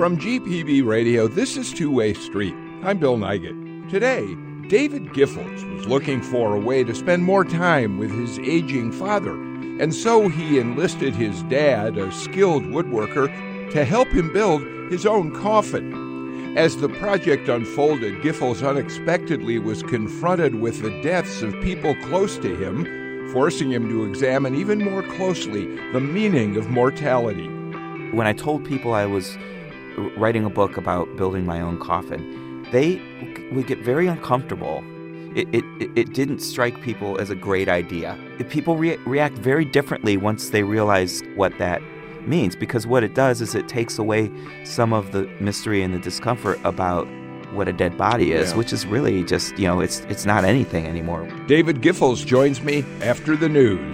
From GPB Radio, this is Two-Way Street. I'm Bill Nigut. Today, David Giffords was looking for a way to spend more time with his aging father, and so he enlisted his dad, a skilled woodworker, to help him build his own coffin. As the project unfolded, Giffords unexpectedly was confronted with the deaths of people close to him, forcing him to examine even more closely the meaning of mortality. When I told people I was writing a book about building my own coffin, they would get very uncomfortable. It didn't strike people as a great idea. People react very differently once they realize what that means, because what it does is it takes away some of the mystery and the discomfort about what a dead body is, which is really just, it's not anything anymore. David Giffords joins me after the news.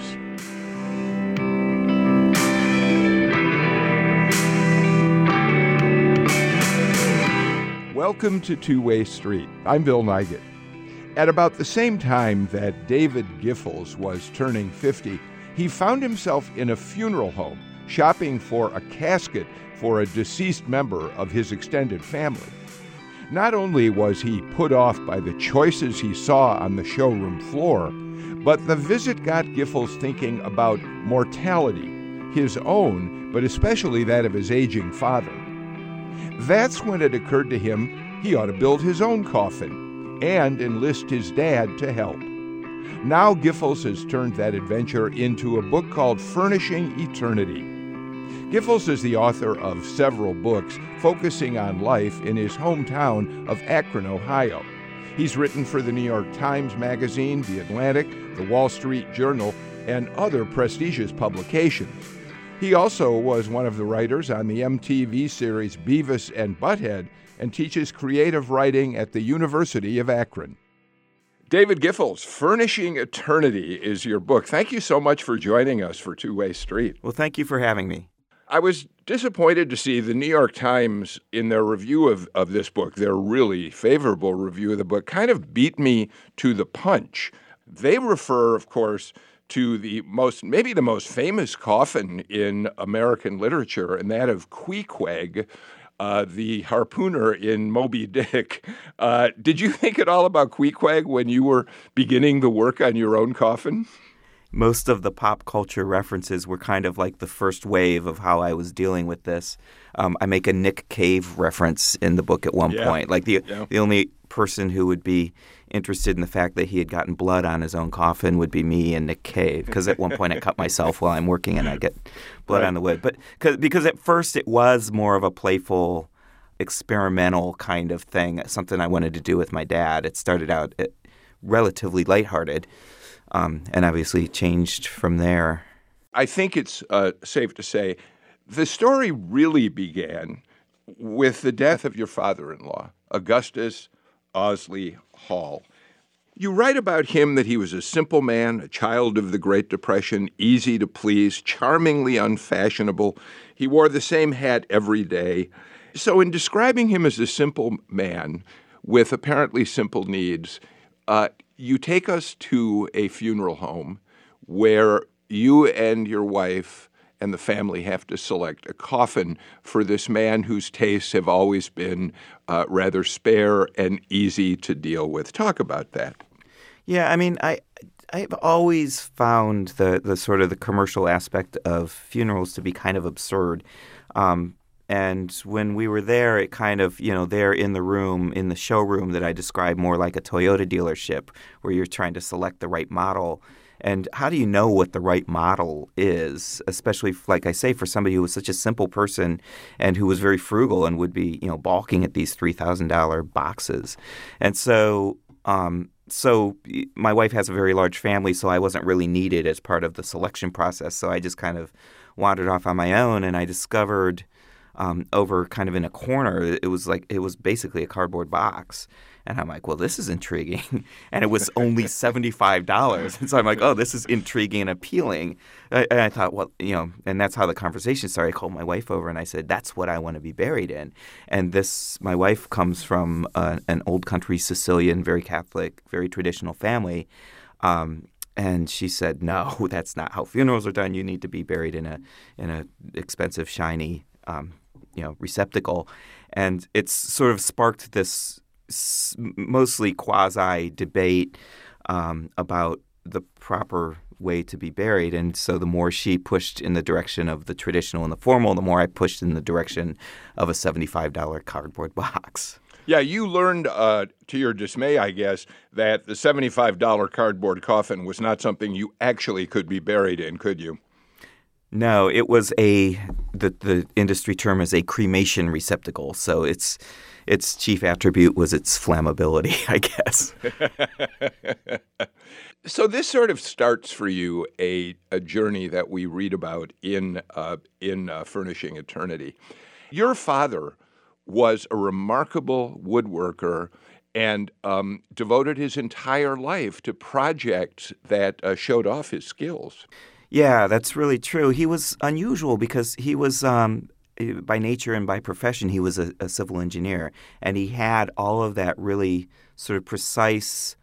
Welcome to Two-Way Street. I'm Bill Nigut. At about the same time that David Giffords was turning 50, he found himself in a funeral home, shopping for a casket for a deceased member of his extended family. Not only was he put off by the choices he saw on the showroom floor, but the visit got Giffords thinking about mortality, his own, but especially that of his aging father. That's when it occurred to him he ought to build his own coffin and enlist his dad to help. Now Giffords has turned that adventure into a book called Furnishing Eternity. Giffords is the author of several books focusing on life in his hometown of Akron, Ohio. He's written for the New York Times Magazine, The Atlantic, The Wall Street Journal, and other prestigious publications. He also was one of the writers on the MTV series Beavis and Butthead and teaches creative writing at the University of Akron. David Giffords, Furnishing Eternity is your book. Thank you so much for joining us for Two-Way Street. Well, thank you for having me. I was disappointed to see the New York Times, in their review of this book, their really favorable review of the book, kind of beat me to the punch. They refer, of course, to maybe the most famous coffin in American literature, and that of Queequeg, the harpooner in Moby Dick. Did you think at all about Queequeg when you were beginning the work on your own coffin? Most of the pop culture references were kind of like the first wave of how I was dealing with this. I make a Nick Cave reference in the book at one point. Like the only person who would be interested in the fact that he had gotten blood on his own coffin would be me and Nick Cave, because at one point I cut myself while I'm working and I get blood on the wood. But because at first it was more of a playful, experimental kind of thing, something I wanted to do with my dad. It started out relatively lighthearted, and obviously changed from there. I think it's safe to say the story really began with the death of your father-in-law, Augustus Owsley Hall. You write about him that he was a simple man, a child of the Great Depression, easy to please, charmingly unfashionable. He wore the same hat every day. So in describing him as a simple man with apparently simple needs, you take us to a funeral home where you and your wife and the family have to select a coffin for this man whose tastes have always been rather spare and easy to deal with. Talk about that. Yeah, I mean, I've always found the sort of the commercial aspect of funerals to be kind of absurd. And when we were there, it kind of, there in the room, in the showroom that I described more like a Toyota dealership where you're trying to select the right model. And how do you know what the right model is, especially, like I say, for somebody who was such a simple person and who was very frugal and would be, balking at these $3,000 boxes. And so my wife has a very large family, so I wasn't really needed as part of the selection process. So I just kind of wandered off on my own, and I discovered over kind of in a corner, it was basically a cardboard box. And I'm like, well, this is intriguing. And it was only $75. And so I'm like, oh, this is intriguing and appealing. And I thought, well, and that's how the conversation started. I called my wife over and I said, that's what I want to be buried in. And my wife comes from an old country Sicilian, very Catholic, very traditional family. And she said, no, that's not how funerals are done. You need to be buried in a expensive, shiny receptacle, and it's sort of sparked this mostly quasi debate about the proper way to be buried. And so the more she pushed in the direction of the traditional and the formal, the more I pushed in the direction of a $75 cardboard box. Yeah, you learned, to your dismay, I guess, that the $75 cardboard coffin was not something you actually could be buried in, could you? No, it was the industry term is a cremation receptacle. So its chief attribute was its flammability, I guess. So this sort of starts for you a journey that we read about in Furnishing Eternity. Your father was a remarkable woodworker and devoted his entire life to projects that showed off his skills. Yeah, that's really true. He was unusual because he was, by nature and by profession, he was a civil engineer. And he had all of that really sort of precise,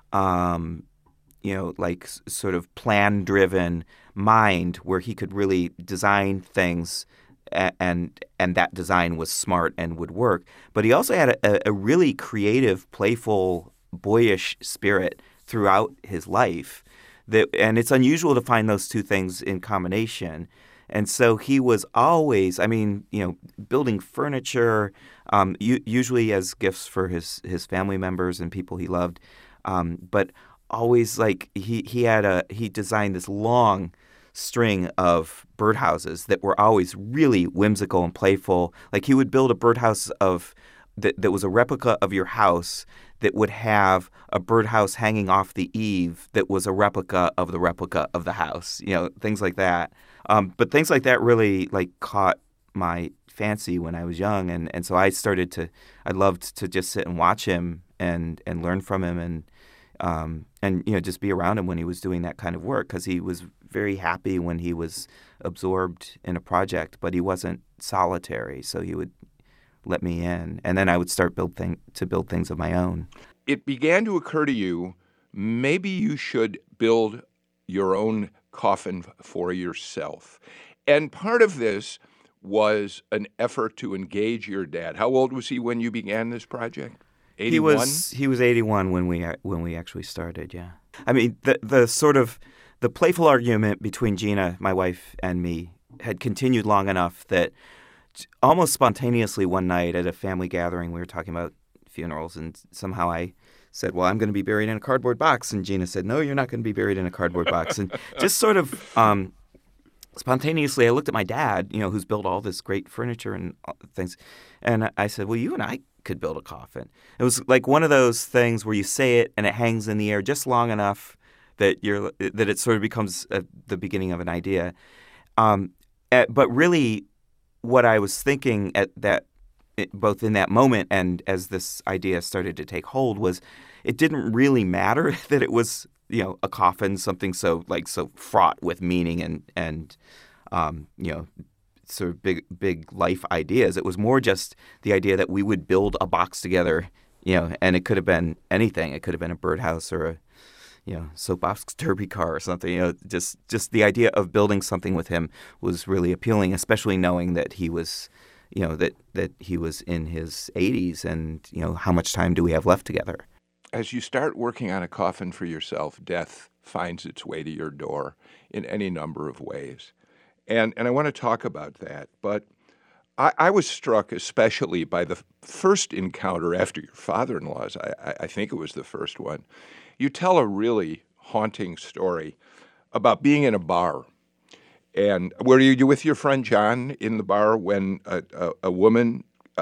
like sort of plan-driven mind where he could really design things and that design was smart and would work. But he also had a really creative, playful, boyish spirit throughout his life. And it's unusual to find those two things in combination. And so he was always, building furniture, usually as gifts for his family members and people he loved. But always he designed this long string of birdhouses that were always really whimsical and playful. Like he would build a birdhouse that was a replica of your house that would have a birdhouse hanging off the eave that was a replica of the house, things like that. But things like that really caught my fancy when I was young. And so I loved to just sit and watch him and learn from him and just be around him when he was doing that kind of work, because he was very happy when he was absorbed in a project, but he wasn't solitary. So he would let me in, and then I would start to build things of my own. It began to occur to you, maybe you should build your own coffin for yourself. And part of this was an effort to engage your dad. How old was he when you began this project? 81? He was 81 when we actually started, yeah. I mean, the playful argument between Gina, my wife, and me had continued long enough that almost spontaneously one night at a family gathering, we were talking about funerals, and somehow I said, well, I'm going to be buried in a cardboard box. And Gina said, no, you're not going to be buried in a cardboard box. And just sort of spontaneously, I looked at my dad, who's built all this great furniture and things. And I said, well, you and I could build a coffin. It was like one of those things where you say it and it hangs in the air just long enough that it sort of becomes the beginning of an idea. But really, what I was thinking both in that moment and as this idea started to take hold was it didn't really matter that it was a coffin, something so fraught with meaning and sort of big life ideas. It was more just the idea that we would build a box together, and it could have been anything. It could have been a birdhouse or a soapbox derby car or something. Just the idea of building something with him was really appealing, especially knowing that he was, that he was in his 80s, and how much time do we have left together? As you start working on a coffin for yourself, death finds its way to your door in any number of ways, and I want to talk about that. But I was struck especially by the first encounter after your father-in-law's. I think it was the first one. You tell a really haunting story about being in a bar. And were you with your friend John in the bar when a woman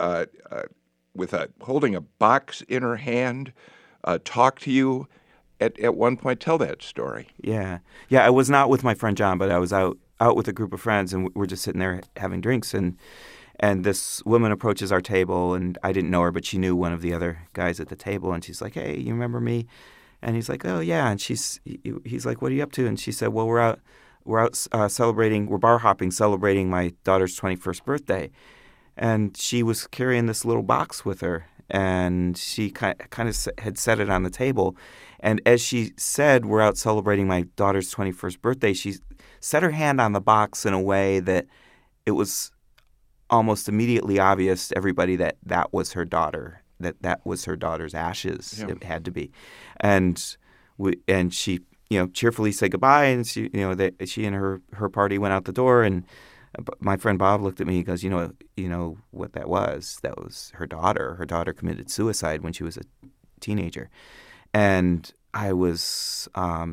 holding a box in her hand talked to you at one point? Tell that story. Yeah. I was not with my friend John, but I was out with a group of friends, and we're just sitting there having drinks, and this woman approaches our table, and I didn't know her, but she knew one of the other guys at the table, and she's like, "Hey, you remember me?" And he's like, "Oh yeah." And he's like, "What are you up to?" And she said, "Well, we're out celebrating. We're bar hopping, celebrating my daughter's 21st birthday." And she was carrying this little box with her, and she kind of had set it on the table. And as she said, "We're out celebrating my daughter's 21st birthday," she set her hand on the box in a way that it was almost immediately obvious to everybody that that was her daughter, that was her daughter's ashes. Yeah. It had to be. And she, cheerfully said goodbye, and she and her party went out the door, and my friend Bob looked at me. He goes, you know what that was? That was her daughter. Her daughter committed suicide when she was a teenager. And I was,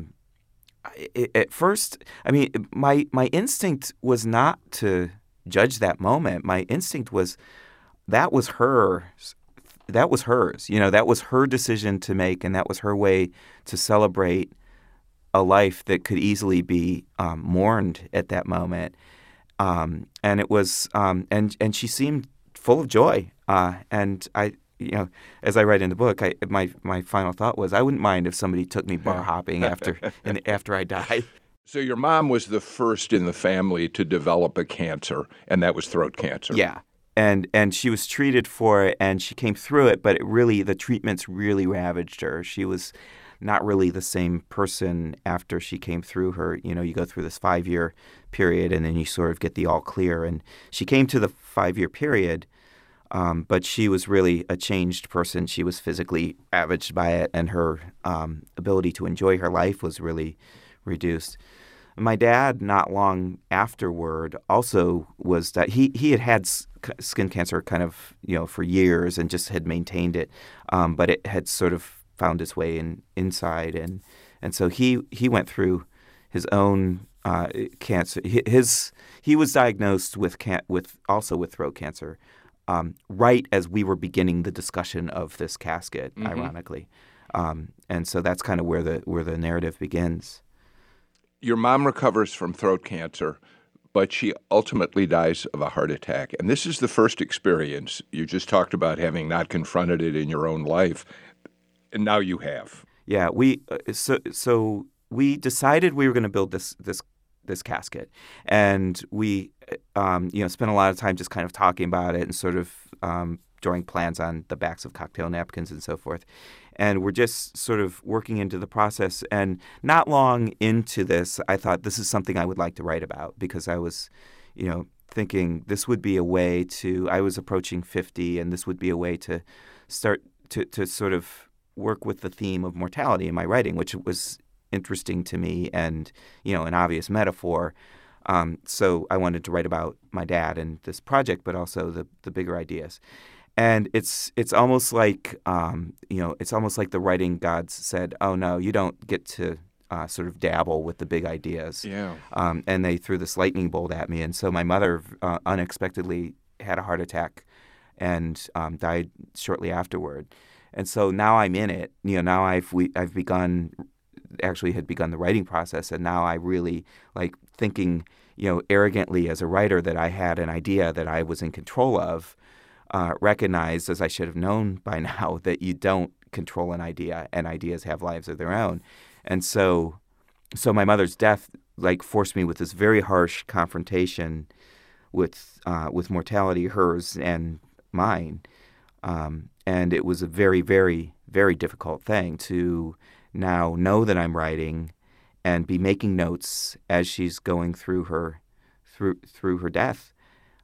at first, my instinct was not to judge that moment. My instinct was that was hers. That was hers. That was her decision to make, and that was her way to celebrate a life that could easily be mourned at that moment. And it was, and she seemed full of joy. And I, as I write in the book, my final thought was, I wouldn't mind if somebody took me bar hopping after I die. So your mom was the first in the family to develop a cancer, and that was throat cancer. Yeah. And she was treated for it, and she came through it, but the treatments really ravaged her. She was not really the same person after she came through her. You go through this 5-year period, and then you sort of get the all clear. And she came to the 5-year period, but she was really a changed person. She was physically ravaged by it, and her ability to enjoy her life was really reduced. My dad, not long afterward, also was that he had skin cancer kind of, for years and just had maintained it, but it had sort of found its way inside, and so he went through his own cancer. He was diagnosed with throat cancer right as we were beginning the discussion of this casket, mm-hmm. ironically, and so that's kind of where the narrative begins. Your mom recovers from throat cancer, but she ultimately dies of a heart attack. And this is the first experience. You just talked about having not confronted it in your own life, and now you have. Yeah, we decided we were going to build this casket, and we spent a lot of time just kind of talking about it and sort of drawing plans on the backs of cocktail napkins and so forth. And we're just sort of working into the process. And not long into this, I thought this is something I would like to write about, because I was, thinking this would be a way to – I was approaching 50, and this would be a way to start to sort of work with the theme of mortality in my writing, which was interesting to me and, an obvious metaphor. So I wanted to write about my dad and this project, but also the bigger ideas. And it's almost like it's almost like the writing gods said, "Oh no, you don't get to sort of dabble with the big ideas." Yeah. And they threw this lightning bolt at me, and so my mother unexpectedly had a heart attack and died shortly afterward. And so now I'm in it. Now I've had begun the writing process, and now I really like thinking, arrogantly as a writer that I had an idea that I was in control of. Recognized, as I should have known by now, that you don't control an idea, and ideas have lives of their own. And so my mother's death forced me with this very harsh confrontation with mortality, hers and mine. And it was a very, very, very difficult thing to now know that I'm writing and be making notes as she's going through her death,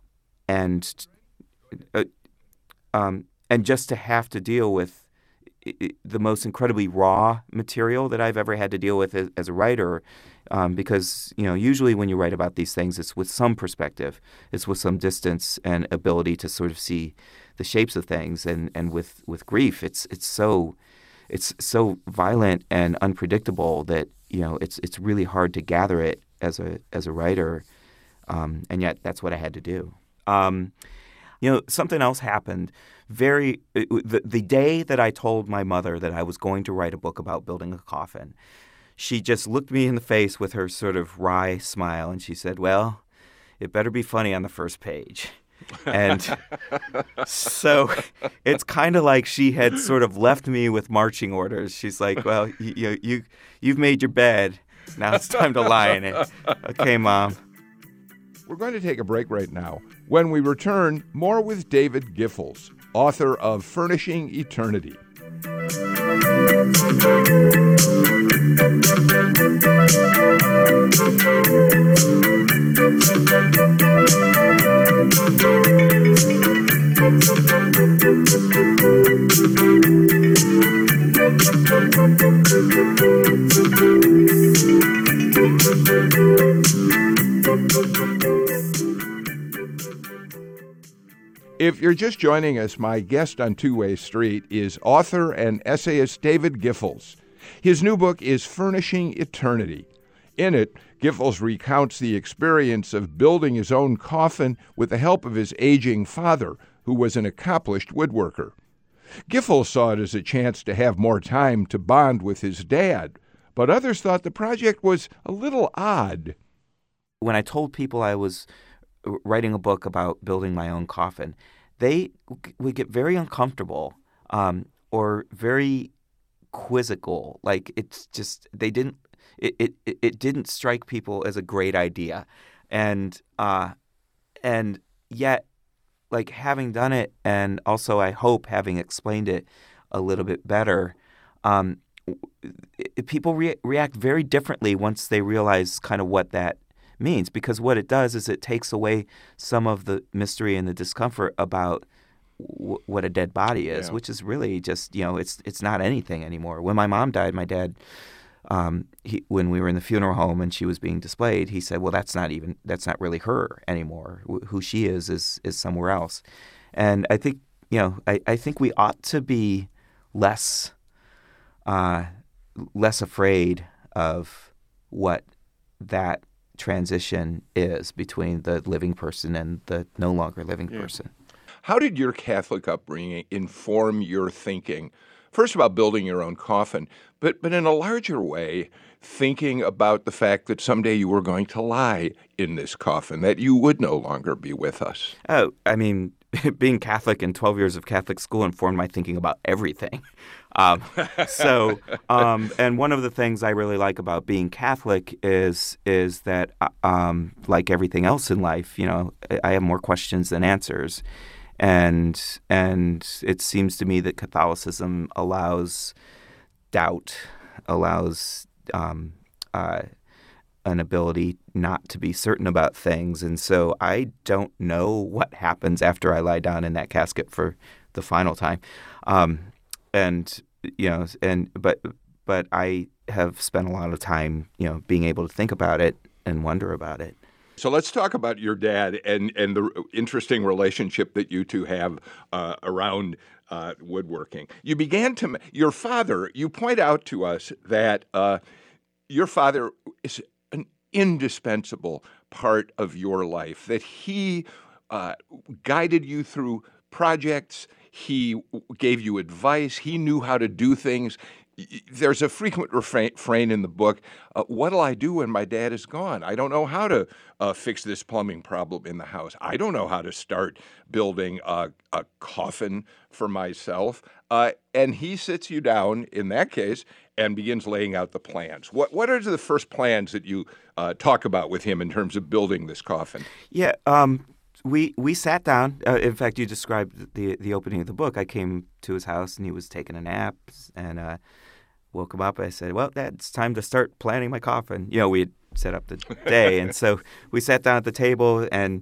and just to have to deal with the most incredibly raw material that I've ever had to deal with as a writer, because usually when you write about these things, it's with some perspective, it's with some distance and ability to sort of see the shapes of things, and with grief, it's so violent and unpredictable that it's really hard to gather it as a writer, and yet that's what I had to do. Something else happened. The day that I told my mother that I was going to write a book about building a coffin, she just looked me in the face with her sort of wry smile, and she said, "Well, it better be funny on the first page." And so it's kind of like she had sort of left me with marching orders. She's like, "Well, you've made your bed. Now it's time to lie in it." Okay, Mom. We're going to take a break right now. When we return, more with David Giffords, author of Furnishing Eternity. If you're just joining us, my guest on Two-Way Street is author and essayist David Giffords. His new book is Furnishing Eternity. In it, Giffords recounts the experience of building his own coffin with the help of his aging father, who was an accomplished woodworker. Giffords saw it as a chance to have more time to bond with his dad, but others thought the project was a little odd. When I told people I was writing a book about building my own coffin, they would get very uncomfortable or very quizzical. Like it's just it didn't strike people as a great idea, and yet, like having done it, and also I hope having explained it a little bit better, people react very differently once they realize kind of what that means, because what it does is it takes away some of the mystery and the discomfort about what a dead body is, which is really just, it's not anything anymore. When my mom died, my dad, when we were in the funeral home and she was being displayed, he said, well, that's not really her anymore. Who she is somewhere else. And I think, I think we ought to be less afraid of what that transition is between the living person and the no longer living person. How did your Catholic upbringing inform your thinking, first about building your own coffin, but in a larger way, thinking about the fact that someday you were going to lie in this coffin, that you would no longer be with us? Oh, I mean, being Catholic and 12 years of Catholic school informed my thinking about everything. And one of the things I really like about being Catholic is that, like everything else in life, I have more questions than answers. And it seems to me that Catholicism allows doubt, allows an ability not to be certain about things. And so I don't know what happens after I lie down in that casket for the final time. But I have spent a lot of time, being able to think about it and wonder about it. So let's talk about your dad and the interesting relationship that you two have around woodworking. Your father, you point out to us that your father is an indispensable part of your life, that he guided you through projects, he gave you advice, he knew how to do things. There's a frequent refrain in the book, what'll I do when my dad is gone? I don't know how to fix this plumbing problem in the house. I don't know how to start building a coffin for myself. And he sits you down, in that case, and begins laying out the plans. What are the first plans that you talk about with him in terms of building this coffin? Yeah, we sat down. In fact, you described the opening of the book. I came to his house, and he was taking a nap, and woke him up. I said, well, it's time to start planning my coffin. We had set up the day, and so we sat down at the table, and,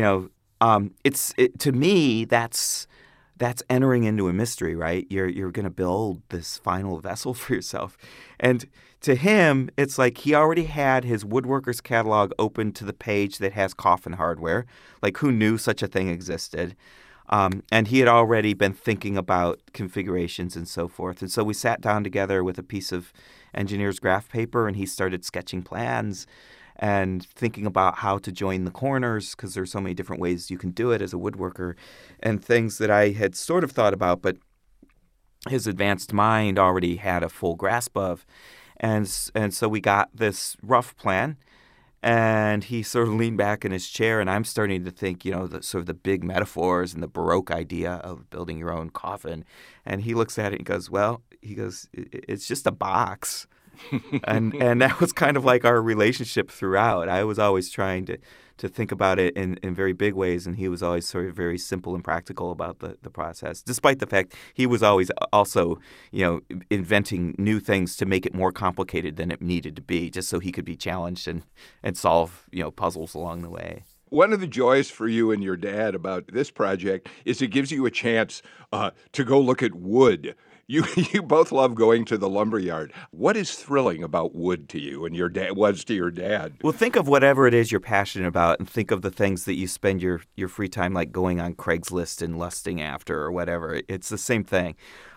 to me, that's entering into a mystery, right? You're going to build this final vessel for yourself. And to him, it's like he already had his woodworker's catalog open to the page that has coffin hardware. Like, who knew such a thing existed? And he had already been thinking about configurations and so forth. And so we sat down together with a piece of engineer's graph paper, and he started sketching plans and thinking about how to join the corners, because there's so many different ways you can do it as a woodworker, and things that I had sort of thought about, but his advanced mind already had a full grasp of. And so we got this rough plan, and he sort of leaned back in his chair, and I'm starting to think, the big metaphors and the Baroque idea of building your own coffin. And he looks at it and goes, it's just a box. and that was kind of like our relationship throughout. I was always trying to think about it in very big ways, and he was always sort of very simple and practical about the process, despite the fact he was always also, inventing new things to make it more complicated than it needed to be, just so he could be challenged and solve, puzzles along the way. One of the joys for you and your dad about this project is it gives you a chance to go look at wood. You both love going to the lumber yard. What is thrilling about wood to you and your dad was to your dad? Well, think of whatever it is you're passionate about, and think of the things that you spend your free time, like going on Craigslist and lusting after or whatever. It's the same thing.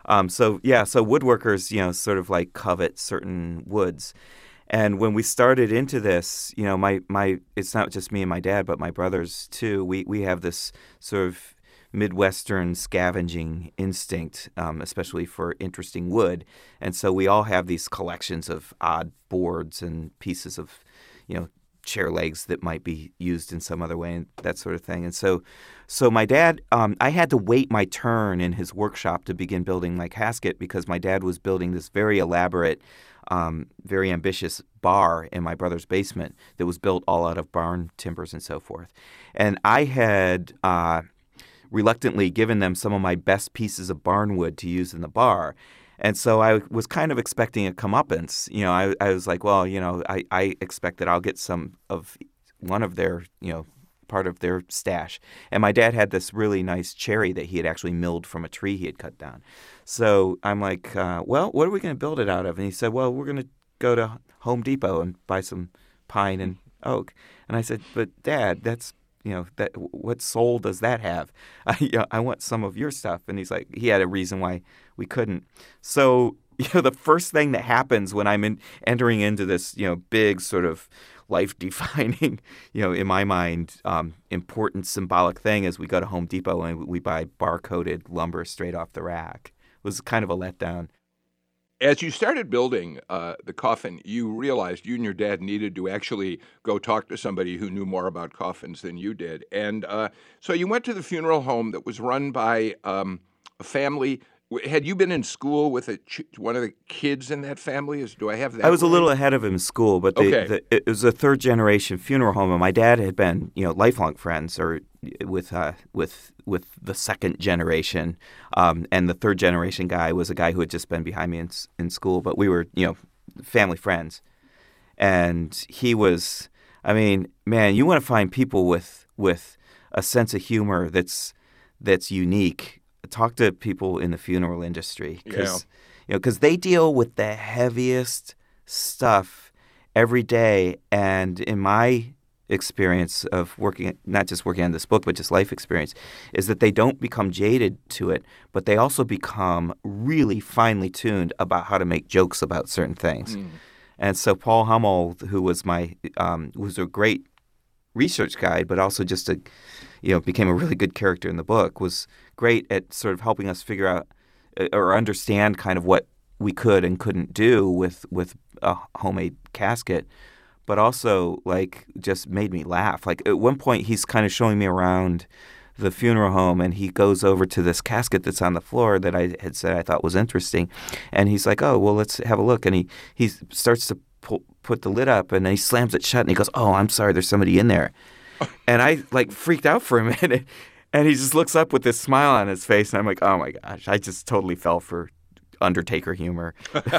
So woodworkers, sort of like covet certain woods. And when we started into this, my it's not just me and my dad, but my brothers too. We have this sort of Midwestern scavenging instinct, especially for interesting wood. And so we all have these collections of odd boards and pieces of, chair legs that might be used in some other way and that sort of thing. And so my dad, I had to wait my turn in his workshop to begin building my casket because my dad was building this very elaborate, very ambitious bar in my brother's basement that was built all out of barn timbers and so forth. And I had reluctantly given them some of my best pieces of barn wood to use in the bar. And so I was kind of expecting a comeuppance. I was like, well, I expect that I'll get some of one of their, part of their stash. And my dad had this really nice cherry that he had actually milled from a tree he had cut down. So I'm like, well, what are we going to build it out of? And he said, well, we're going to go to Home Depot and buy some pine and oak. And I said, but Dad, that's that what soul does that have? I want some of your stuff. And he's like, he had a reason why we couldn't. So, the first thing that happens when I'm entering into this, big sort of life-defining, in my mind, important symbolic thing is we go to Home Depot and we buy bar-coated lumber straight off the rack. It was kind of a letdown. As you started building the coffin, you realized you and your dad needed to actually go talk to somebody who knew more about coffins than you did. And so you went to the funeral home that was run by a family. Had you been in school with one of the kids in that family? Do I have that? I was right? a little ahead of him in school, but it was a third-generation funeral home, and my dad had been, lifelong friends or with the second generation, and the third generation guy was a guy who had just been behind me in school, but we were, family friends. And he was, I mean, man, you want to find people with a sense of humor that's unique. Talk to people in the funeral industry because they deal with the heaviest stuff every day. And in my experience of working, not just working on this book, but just life experience, is that they don't become jaded to it, but they also become really finely tuned about how to make jokes about certain things. And so Paul Hummel, who was was a great research guide, but also just became a really good character in the book, was great at sort of helping us figure out or understand kind of what we could and couldn't do with a homemade casket, but also just made me laugh. Like at one point he's kind of showing me around the funeral home and he goes over to this casket that's on the floor that I had said I thought was interesting. And he's like, oh, well, let's have a look. And he starts to put the lid up and then he slams it shut and he goes, oh, I'm sorry, there's somebody in there. And I freaked out for a minute, and he just looks up with this smile on his face, and I'm like, oh my gosh, I just totally fell for Undertaker humor.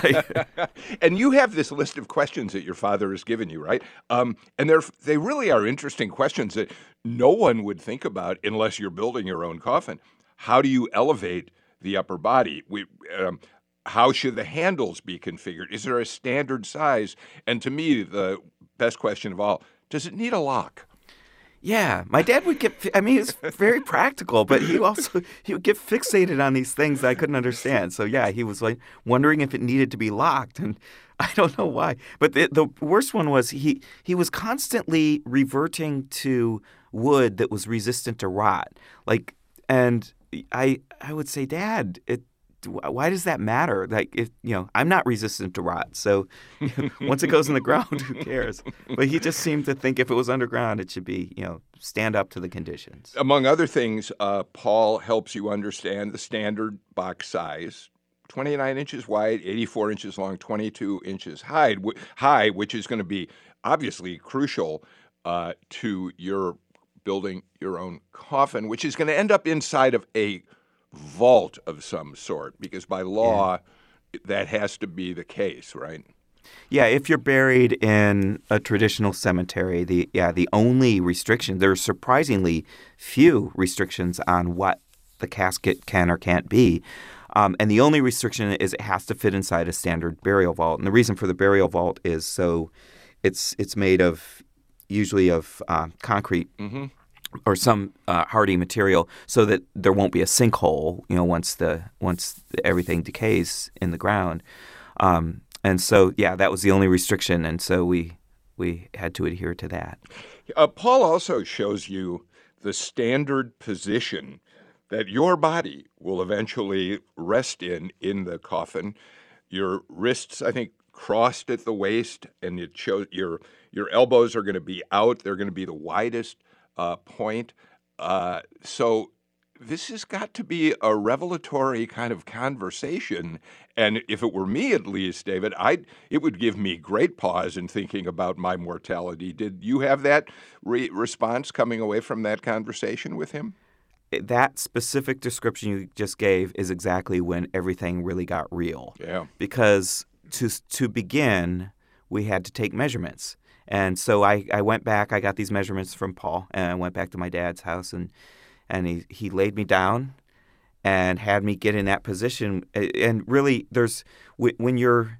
And you have this list of questions that your father has given you, right? And they really are interesting questions that no one would think about unless you're building your own coffin. How do you elevate the upper body? How should the handles be configured? Is there a standard size? And to me, the best question of all, does it need a lock? Yeah, my dad would he was very practical, but he would get fixated on these things that I couldn't understand. So yeah, he was wondering if it needed to be locked, and I don't know why. But the worst one was he was constantly reverting to wood that was resistant to rot. And I would say, Dad, why does that matter? I'm not resistant to rot. So once it goes in the ground, who cares? But he just seemed to think if it was underground, it should be, stand up to the conditions. Among other things, Paul helps you understand the standard box size, 29 inches wide, 84 inches long, 22 inches high, which is going to be obviously crucial to your building your own coffin, which is going to end up inside of a vault of some sort, because by law, that has to be the case, right? Yeah, if you're buried in a traditional cemetery, the only restriction, there are surprisingly few restrictions on what the casket can or can't be. And the only restriction is it has to fit inside a standard burial vault. And the reason for the burial vault is so it's made of usually of concrete or some hardy material, so that there won't be a sinkhole. Once everything decays in the ground. And so, that was the only restriction, and so we had to adhere to that. Paul also shows you the standard position that your body will eventually rest in the coffin. Your wrists, I think, crossed at the waist, and it shows your elbows are going to be out. They're going to be the widest point. So this has got to be a revelatory kind of conversation. And if it were me, at least, David, it would give me great pause in thinking about my mortality. Did you have that response coming away from that conversation with him? That specific description you just gave is exactly when everything really got real. Yeah. Because to begin, we had to take measurements. And so I went back. I got these measurements from Paul, and I went back to my dad's house, and he laid me down and had me get in that position. And really, there's when your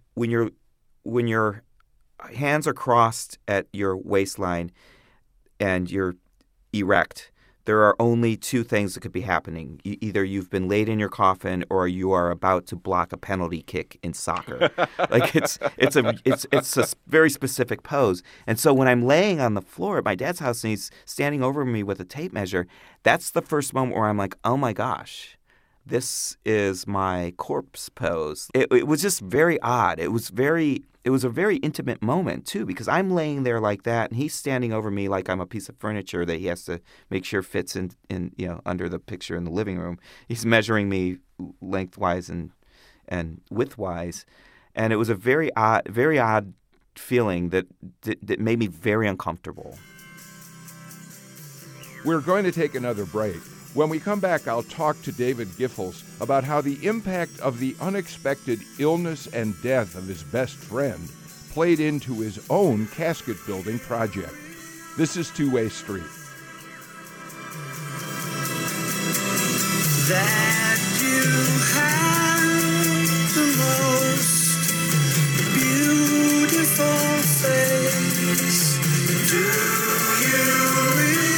hands are crossed at your waistline and you're erect, there are only two things that could be happening. Either you've been laid in your coffin, or you are about to block a penalty kick in soccer. Like it's a very specific pose. And so when I'm laying on the floor at my dad's house and he's standing over me with a tape measure, that's the first moment where I'm like, oh my gosh, this is my corpse pose. It was just very odd. It was a very intimate moment, too, because I'm laying there like that, and he's standing over me like I'm a piece of furniture that he has to make sure fits in under the picture in the living room. He's measuring me lengthwise and widthwise, and it was a very odd feeling that made me very uncomfortable. We're going to take another break. When we come back, I'll talk to David Giffords about how the impact of the unexpected illness and death of his best friend played into his own casket-building project. This is Two-Way Street. That you have the most beautiful face. Do you realize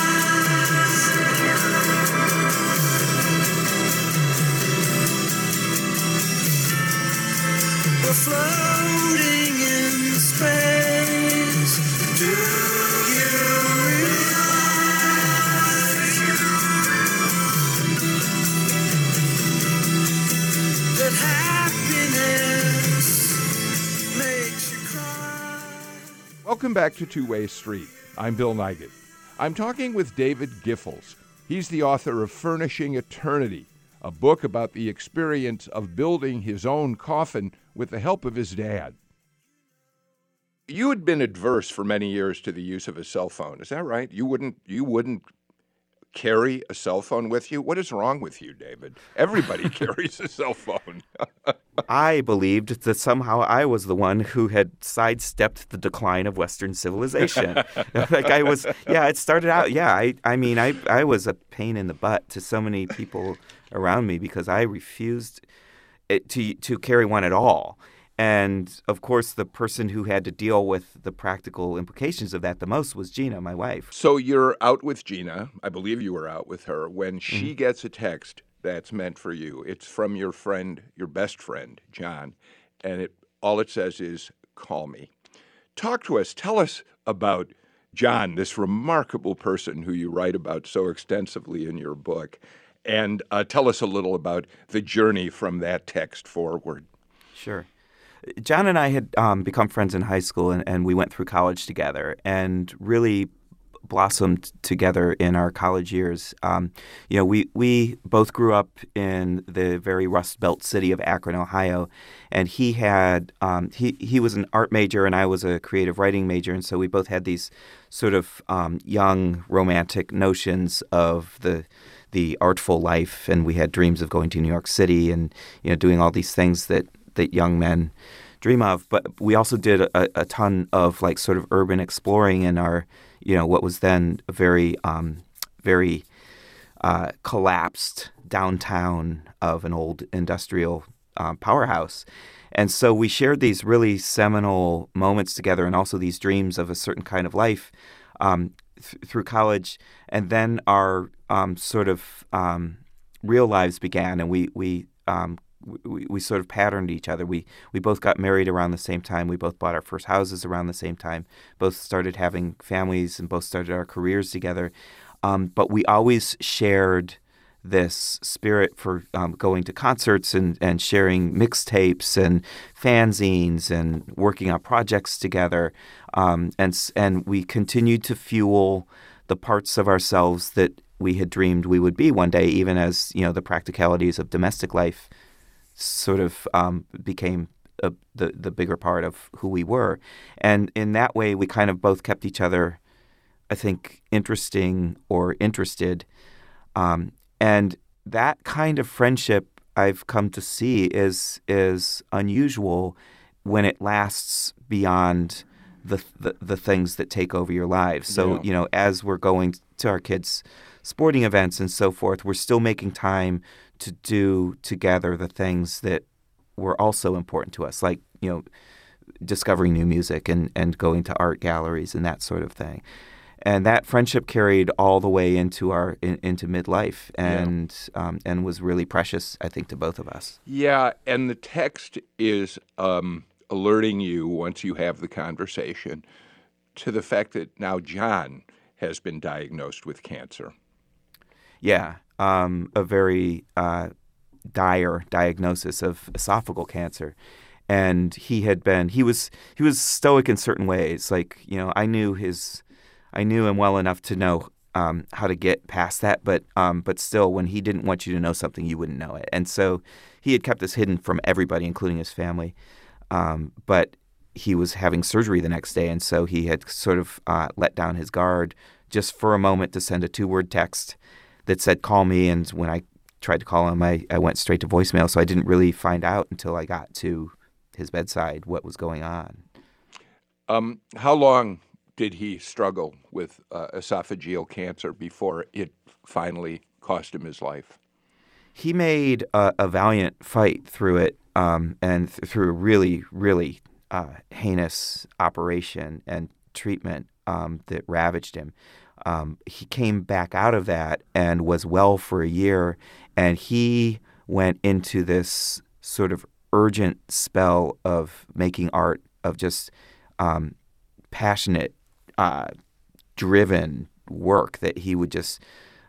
we're floating in space? Do you realize that happiness makes you cry? Welcome back to Two-Way Street. I'm Bill Nigut. I'm talking with David Giffords. He's the author of Furnishing Eternity, a book about the experience of building his own coffin with the help of his dad. You had been adverse for many years to the use of a cell phone. Is that right? You wouldn't carry a cell phone with you? What is wrong with you, David? Everybody carries a cell phone. I believed that somehow I was the one who had sidestepped the decline of Western civilization. It started out, I was a pain in the butt to so many people around me because I refused to carry one at all. And, of course, the person who had to deal with the practical implications of that the most was Gina, my wife. So you're out with Gina. I believe you were out with her. When she gets a text that's meant for you, it's from your friend, your best friend, John, and all it says is, call me. Talk to us. Tell us about John, this remarkable person who you write about so extensively in your book, and tell us a little about the journey from that text forward. Sure. John and I had become friends in high school, and we went through college together and really blossomed together in our college years. We both grew up in the very Rust Belt city of Akron, Ohio, and he had he was an art major and I was a creative writing major, and so we both had these sort of young romantic notions of the artful life, and we had dreams of going to New York City and doing all these things that young men dream of. But we also did a ton of like sort of urban exploring in our, what was then a very collapsed downtown of an old industrial powerhouse. And so we shared these really seminal moments together, and also these dreams of a certain kind of life through college. And then our real lives began, and we sort of patterned each other. We both got married around the same time. We both bought our first houses around the same time. Both started having families and both started our careers together. But we always shared this spirit for going to concerts and sharing mixtapes and fanzines and working on projects together. And we continued to fuel the parts of ourselves that we had dreamed we would be one day, even as the practicalities of domestic life sort of became the bigger part of who we were. And in that way, we kind of both kept each other, I think, interesting or interested. And that kind of friendship I've come to see is unusual when it lasts beyond the things that take over your lives. So, as we're going to our kids' sporting events and so forth, we're still making time to do together the things that were also important to us, like, discovering new music and going to art galleries and that sort of thing. And that friendship carried all the way into into midlife and was really precious, I think, to both of us. Yeah, and the text is alerting you, once you have the conversation, to the fact that now John has been diagnosed with cancer. Yeah, a very dire diagnosis of esophageal cancer. And he was stoic in certain ways. Like, I knew him well enough to know how to get past that, but still, when he didn't want you to know something, you wouldn't know it. And so he had kept this hidden from everybody, including his family. But he was having surgery the next day, and so he had sort of let down his guard just for a moment to send a 2-word text that said, "Call me." And when I tried to call him, I went straight to voicemail, so I didn't really find out until I got to his bedside what was going on. How long did he struggle with esophageal cancer before it finally cost him his life? He made a valiant fight through it, and through a really, really heinous operation and treatment that ravaged him. He came back out of that and was well for a year, and he went into this sort of urgent spell of making art, of just passionate, driven work that he would just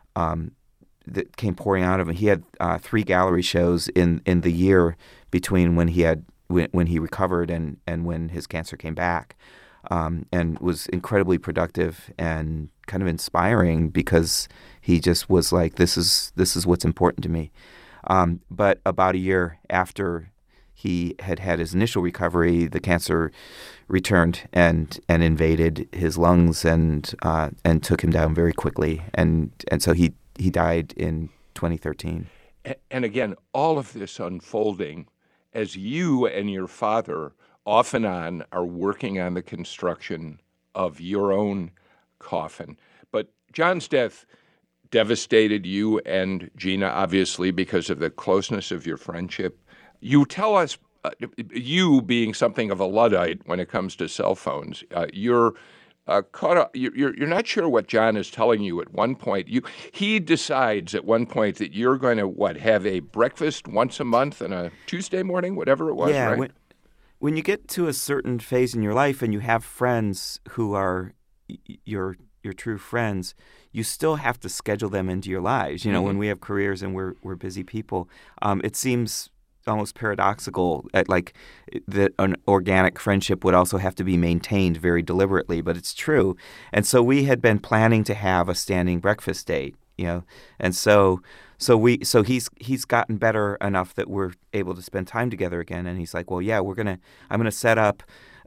that came pouring out of him. He had 3 gallery shows in the year between when he recovered and when his cancer came back, and was incredibly productive and kind of inspiring because he just was like, this is what's important to me. But about a year after he had his initial recovery, the cancer returned and invaded his lungs and took him down very quickly, and so he died in 2013. And again, all of this unfolding as you and your father off and on are working on the construction of your own coffin. But John's death devastated you and Gina, obviously, because of the closeness of your friendship. You tell us, you being something of a Luddite when it comes to cell phones, you're caught up. You're not sure what John is telling you at one point. He decides at one point that you're going to have a breakfast once a month on a Tuesday morning, whatever it was. Yeah, right? When you get to a certain phase in your life and you have friends who are your true friends, you still have to schedule them into your lives. When we have careers and we're busy people, it seems almost paradoxical that an organic friendship would also have to be maintained very deliberately, but it's true. And so we had been planning to have a standing breakfast date, and so he's gotten better enough that we're able to spend time together again. And he's like, well, yeah, I'm gonna set up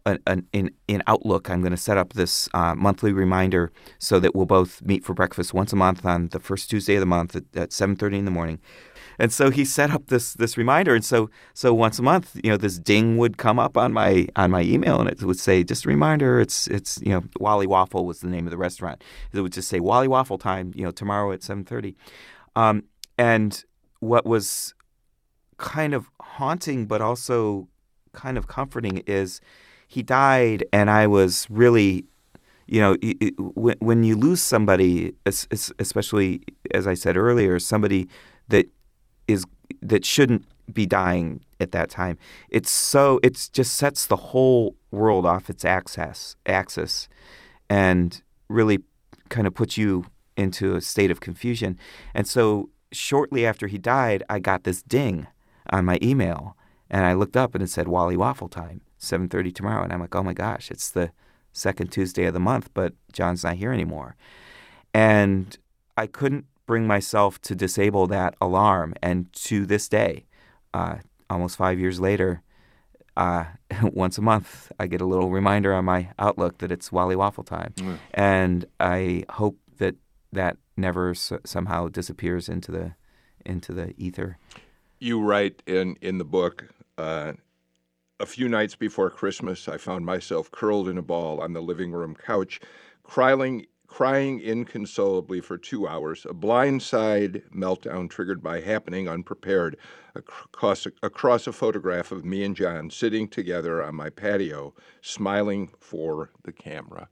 in Outlook, I'm going to set up this monthly reminder so that we'll both meet for breakfast once a month on the first Tuesday of the month at 7:30 in the morning. And so he set up this reminder, and so once a month, this ding would come up on my email, and it would say, just a reminder, it's Wally Waffle was the name of the restaurant. It would just say Wally Waffle time, tomorrow at 7:30. And what was kind of haunting, but also kind of comforting, is he died, and I was really, when you lose somebody, especially as I said earlier, somebody that shouldn't be dying at that time, it's just sets the whole world off its axis, and really kind of puts you into a state of confusion. And so shortly after he died, I got this ding on my email, and I looked up and it said Wally Waffle time, 7:30 tomorrow. And I'm like, oh my gosh, it's the second Tuesday of the month, but John's not here anymore. And I couldn't bring myself to disable that alarm. And to this day, almost 5 years later, once a month, I get a little reminder on my Outlook that it's Wally Waffle time. Mm. And I hope that never somehow disappears into the ether. You write in the book, a few nights before Christmas, I found myself curled in a ball on the living room couch, crying inconsolably for 2 hours, a blindside meltdown triggered by happening unprepared across a photograph of me and John sitting together on my patio, smiling for the camera.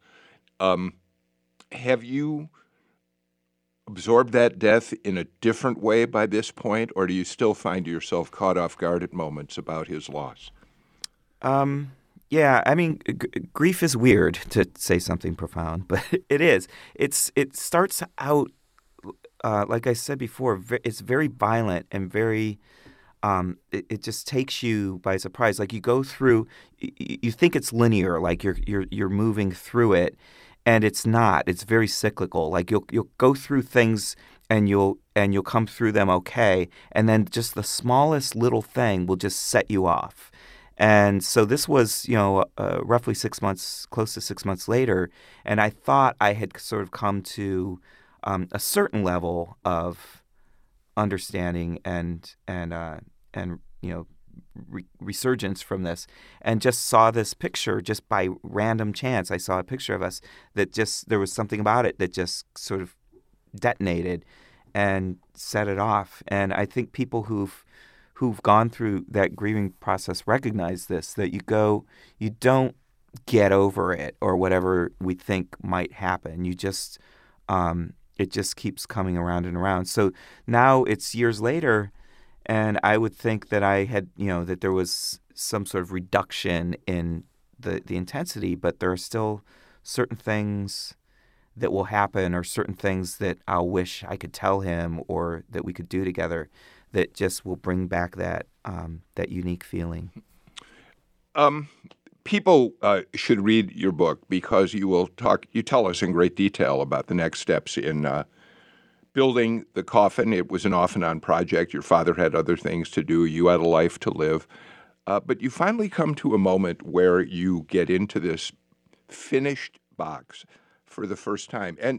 Have you absorbed that death in a different way by this point, or do you still find yourself caught off guard at moments about his loss? Yeah, I mean, grief is weird, to say something profound, but it is. It starts out, like I said before, it's very violent and very. It just takes you by surprise. Like you go through, you think it's linear, like you're moving through it, and it's not. It's very cyclical. Like you'll go through things and you'll come through them okay, and then just the smallest little thing will just set you off. And so this was, roughly 6 months, close to 6 months later, and I thought I had sort of come to a certain level of understanding and resurgence from this, and just saw this picture just by random chance. I saw a picture of us that just, there was something about it that just sort of detonated and set it off. And I think people who've gone through that grieving process recognize this, that you don't get over it or whatever we think might happen. You just, it just keeps coming around and around. So now it's years later, and I would think that I had, that there was some sort of reduction in the intensity, but there are still certain things that will happen, or certain things that I'll wish I could tell him or that we could do together, that just will bring back that unique feeling. People should read your book because you tell us in great detail about the next steps in building the coffin. It was an off-and-on project. Your father had other things to do. You had a life to live. But you finally come to a moment where you get into this finished box for the first time. And,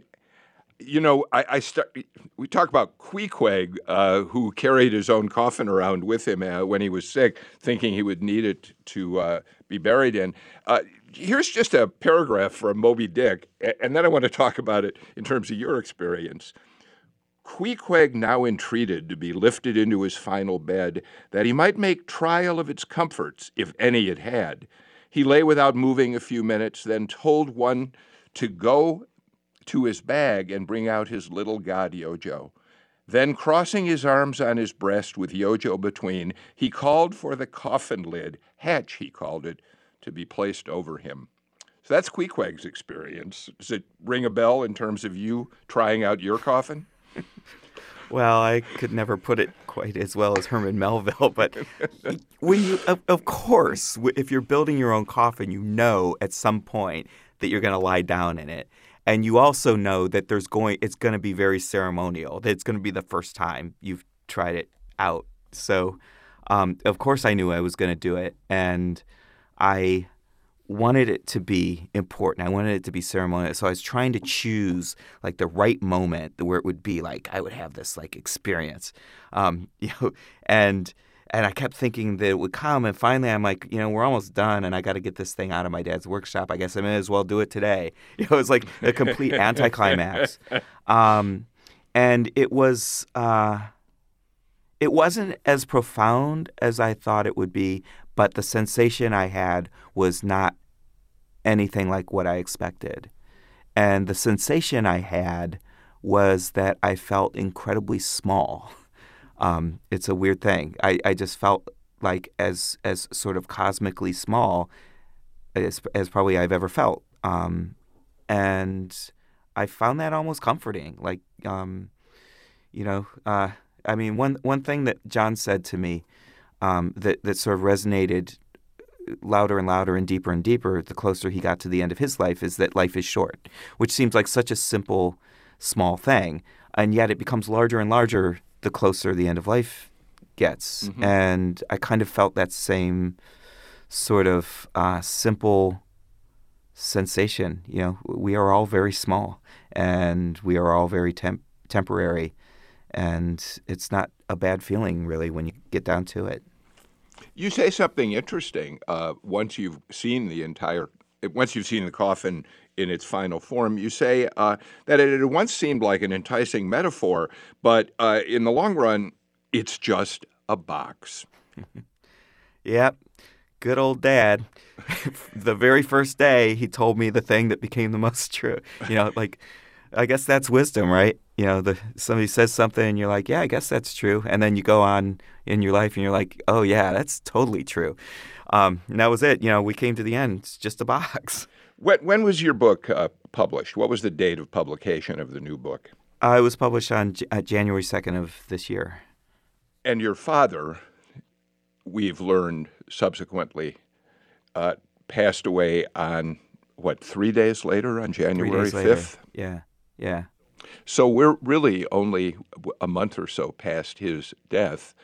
we talk about Queequeg, who carried his own coffin around with him when he was sick, thinking he would need it to be buried in. Here's just a paragraph from Moby Dick, and then I want to talk about it in terms of your experience. Queequeg now entreated to be lifted into his final bed, that he might make trial of its comforts, if any it had. He lay without moving a few minutes, then told one to go to his bag and bring out his little god Yojo. Then, crossing his arms on his breast with Yojo between, he called for the coffin lid, hatch he called it, to be placed over him. So that's Queequeg's experience. Does it ring a bell in terms of you trying out your coffin? Well, I could never put it quite as well as Herman Melville, but when you, of course, if you're building your own coffin, you know at some point that you're going to lie down in it. And you also know that it's going to be very ceremonial, that it's going to be the first time you've tried it out. So, of course I knew I was going to do it. And I wanted it to be important. I wanted it to be ceremonial. So I was trying to choose like the right moment where it would be like I would have this like experience, you know, and I kept thinking that it would come. And finally, I'm like, you know, we're almost done, and I got to get this thing out of my dad's workshop. I guess I may as well do it today. You know, it was like a complete anticlimax. And it was. It wasn't as profound as I thought it would be, but the sensation I had was not anything like what I expected. And the sensation I had was that I felt incredibly small. It's a weird thing. I just felt like as sort of cosmically small as probably I've ever felt. And I found that almost comforting. Like, you know, I mean, one thing that John said to me that sort of resonated louder and louder and deeper the closer he got to the end of his life is that life is short, which seems like such a simple, small thing. And yet it becomes larger and larger the closer the end of life gets. Mm-hmm. And I kind of felt that same sort of simple sensation. You know, we are all very small and we are all very temporary. And it's not a bad feeling, really, when you get down to it. You say something interesting. Once you've seen the coffin in its final form, you say that it had once seemed like an enticing metaphor, but in the long run, it's just a box. Yep. Good old Dad. The very first day, he told me the thing that became the most true. You know, like, I guess that's wisdom, right? You know, somebody says something and you're like, yeah, I guess that's true. And then you go on in your life and you're like, oh, yeah, that's totally true. And that was it. You know, we came to the end. It's just a box. When was your book published? What was the date of publication of the new book? It was published on January 2nd of this year. And your father, we've learned subsequently, passed away on, 3 days later, on January 5th? Yeah. So we're really only a month or so past his death.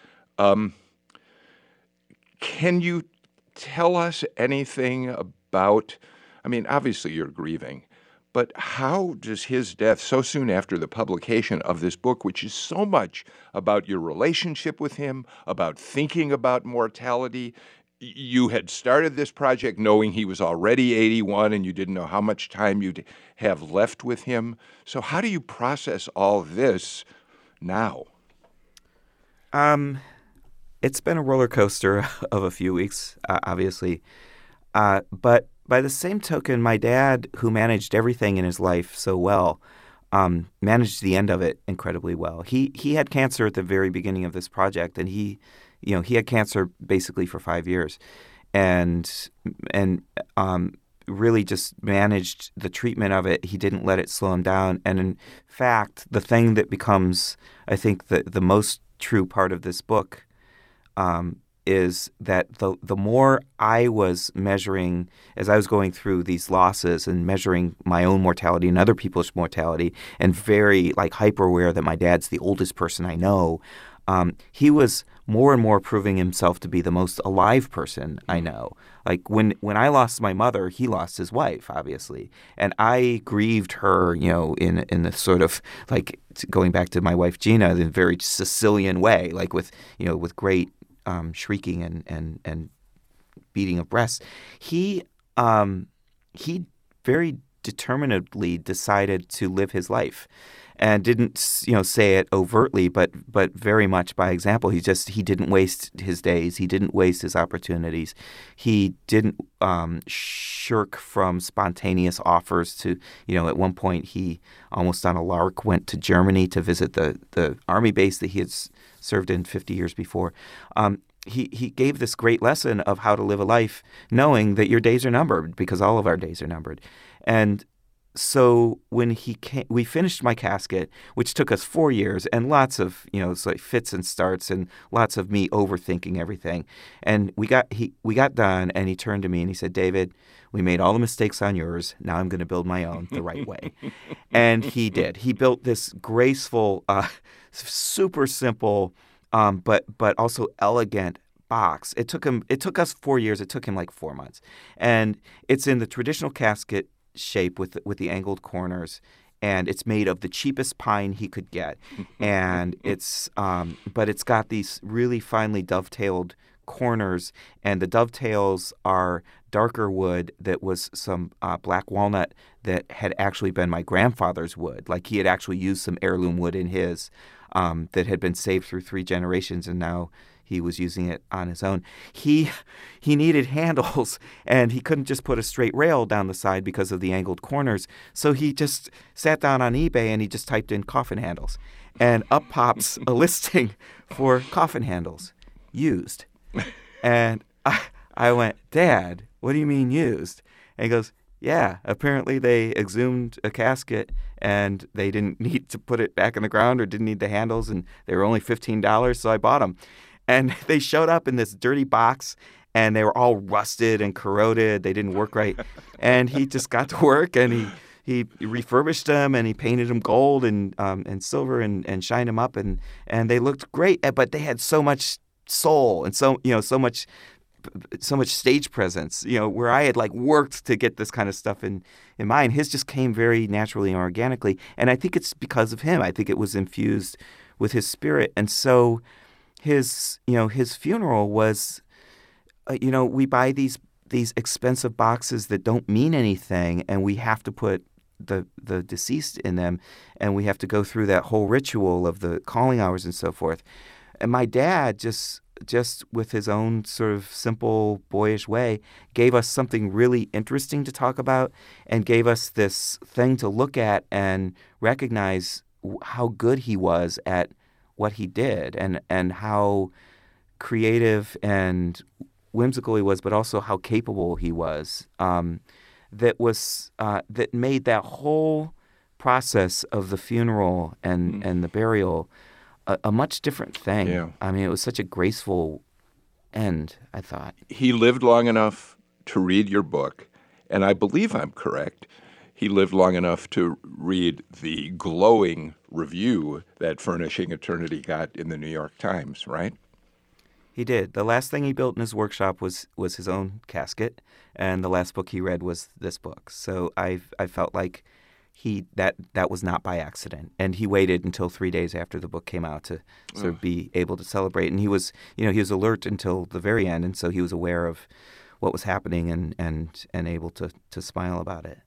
Can you tell us anything about, I mean, obviously you're grieving, but how does his death so soon after the publication of this book, which is so much about your relationship with him, about thinking about mortality, you had started this project knowing he was already 81 and you didn't know how much time you'd have left with him. So how do you process all this now? It's been a roller coaster of a few weeks, obviously. But by the same token, my dad, who managed everything in his life so well, managed the end of it incredibly well. He had cancer at the very beginning of this project, and he had cancer basically for 5 years, and really just managed the treatment of it. He didn't let it slow him down. And in fact, the thing that becomes, I think, the most true part of this book is that the more I was measuring, as I was going through these losses and measuring my own mortality and other people's mortality, and very hyper aware that my dad's the oldest person I know, he was more and more proving himself to be the most alive person I know. Like when I lost my mother, he lost his wife, obviously, and I grieved her, in the sort of going back to my wife Gina, in a very Sicilian way, with great shrieking and beating of breasts. He very determinedly decided to live his life. And didn't, say it overtly, but very much by example. He didn't waste his days. He didn't waste his opportunities. He didn't shirk from spontaneous offers to, at one point he almost on a lark went to Germany to visit the army base that he had served in 50 years before. He gave this great lesson of how to live a life knowing that your days are numbered, because all of our days are numbered. And so when we finished my casket, which took us 4 years and lots of, fits and starts and lots of me overthinking everything. And we got done, and he turned to me and he said, "David, we made all the mistakes on yours. Now I'm going to build my own the right way." And he did. He built this graceful, super simple, but also elegant box. It took us 4 years. It took him like 4 months. And it's in the traditional casket shape with the angled corners, and it's made of the cheapest pine he could get. And but it's got these really finely dovetailed corners, and the dovetails are darker wood that was some black walnut that had actually been my grandfather's wood. Like he had actually used some heirloom wood in his that had been saved through 3 generations, and now he was using it on his own. He needed handles, and he couldn't just put a straight rail down the side because of the angled corners. So he just sat down on eBay and he just typed in coffin handles, and up pops a listing for coffin handles, used. And I went, Dad, what do you mean used? And he goes, yeah, apparently they exhumed a casket and they didn't need to put it back in the ground or didn't need the handles, and they were only $15, so I bought them. And they showed up in this dirty box, and they were all rusted and corroded. They didn't work right. And he just got to work, and he refurbished them, and he painted them gold and silver and shined them up, and they looked great. But they had so much soul and so much stage presence, where I had like worked to get this kind of stuff in mind. His just came very naturally and organically, and I think it's because of him. I think it was infused with his spirit. And so his funeral was, we buy these expensive boxes that don't mean anything, and we have to put the deceased in them, and we have to go through that whole ritual of the calling hours and so forth. And my dad just with his own sort of simple, boyish way, gave us something really interesting to talk about, and gave us this thing to look at and recognize how good he was at what he did, and how creative and whimsical he was, but also how capable he was. That made that whole process of the funeral and the burial a much different thing. Yeah. I mean, it was such a graceful end, I thought. He lived long enough to read your book, and I believe I'm correct. He lived long enough to read the glowing review that Furnishing Eternity got in the New York Times, right? He did. The last thing he built in his workshop was his own casket, and the last book he read was this book. So I felt like that was not by accident, and he waited until 3 days after the book came out to sort of be able to celebrate. And he was alert until the very end, and so he was aware of what was happening and able to smile about it.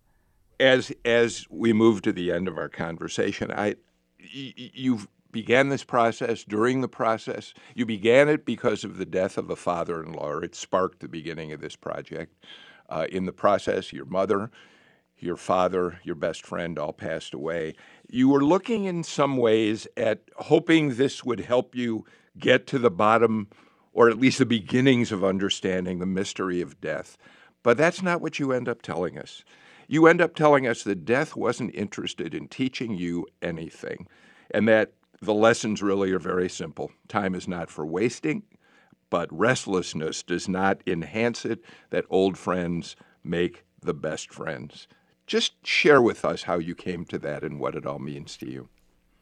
As we move to the end of our conversation, you began this process. During the process, you began it because of the death of a father-in-law. It sparked the beginning of this project. In the process, your mother, your father, your best friend all passed away. You were looking in some ways at hoping this would help you get to the bottom, or at least the beginnings of understanding the mystery of death. But that's not what you end up telling us. You end up telling us that death wasn't interested in teaching you anything, and that the lessons really are very simple. Time is not for wasting, but restlessness does not enhance it, that old friends make the best friends. Just share with us how you came to that and what it all means to you.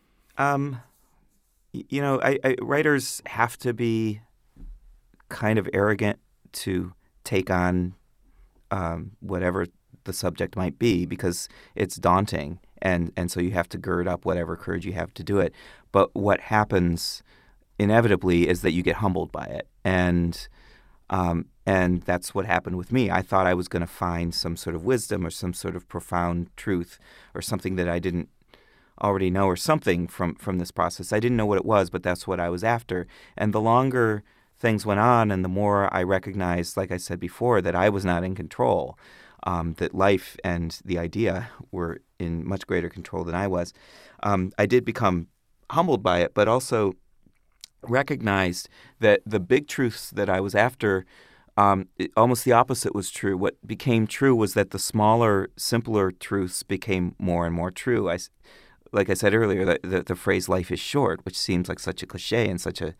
Writers have to be kind of arrogant to take on whatever the subject might be, because it's daunting, and so you have to gird up whatever courage you have to do it. But what happens inevitably is that you get humbled by it, and that's what happened with me. I thought I was going to find some sort of wisdom or some sort of profound truth or something that I didn't already know, or something from this process. I didn't know what it was, but that's what I was after. And the longer things went on, and the more I recognized, like I said before, that I was not in control, that life and the idea were in much greater control than I was, I did become humbled by it, but also recognized that the big truths that I was after, almost the opposite was true. What became true was that the smaller, simpler truths became more and more true. Like I said earlier, the phrase "life is short," which seems like such a cliche and such a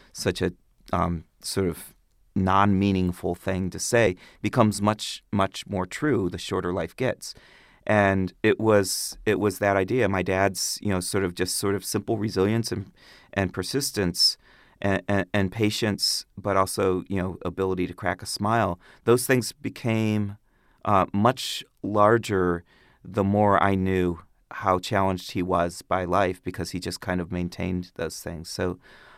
sort of non-meaningful thing to say, becomes much, much more true the shorter life gets. And it was that idea, my dad's, sort of simple resilience and persistence, and patience, but also, ability to crack a smile. Those things became much larger the more I knew how challenged he was by life, because he just kind of maintained those things. So,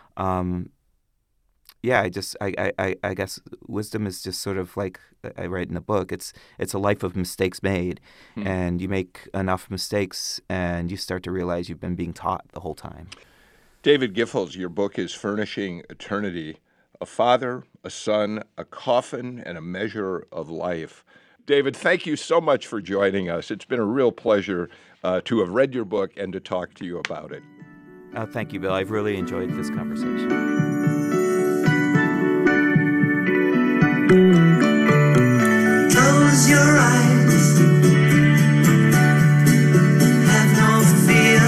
I guess wisdom is just sort of like I write in the book. It's a life of mistakes made, and you make enough mistakes, and you start to realize you've been being taught the whole time. David Giffords, your book is Furnishing Eternity, a father, a son, a coffin, and a measure of life. David, thank you so much for joining us. It's been a real pleasure to have read your book and to talk to you about it. Thank you, Bill. I've really enjoyed this conversation. Close your eyes. Have no fear.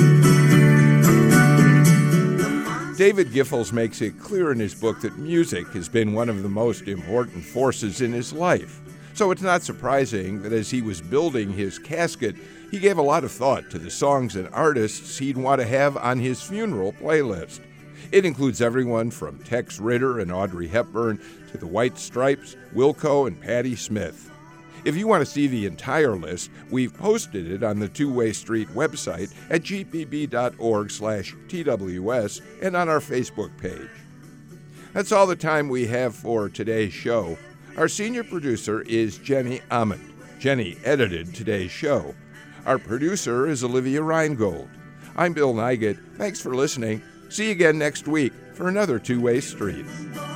David Giffords makes it clear in his book that music has been one of the most important forces in his life. So it's not surprising that as he was building his casket, he gave a lot of thought to the songs and artists he'd want to have on his funeral playlist. It includes everyone from Tex Ritter and Audrey Hepburn to the White Stripes, Wilco, and Patti Smith. If you want to see the entire list, we've posted it on the Two Way Street website at gpb.org/TWS and on our Facebook page. That's all the time we have for today's show. Our senior producer is Jenny Ament. Jenny edited today's show. Our producer is Olivia Reingold. I'm Bill Nigut. Thanks for listening. See you again next week for another Two Way Street.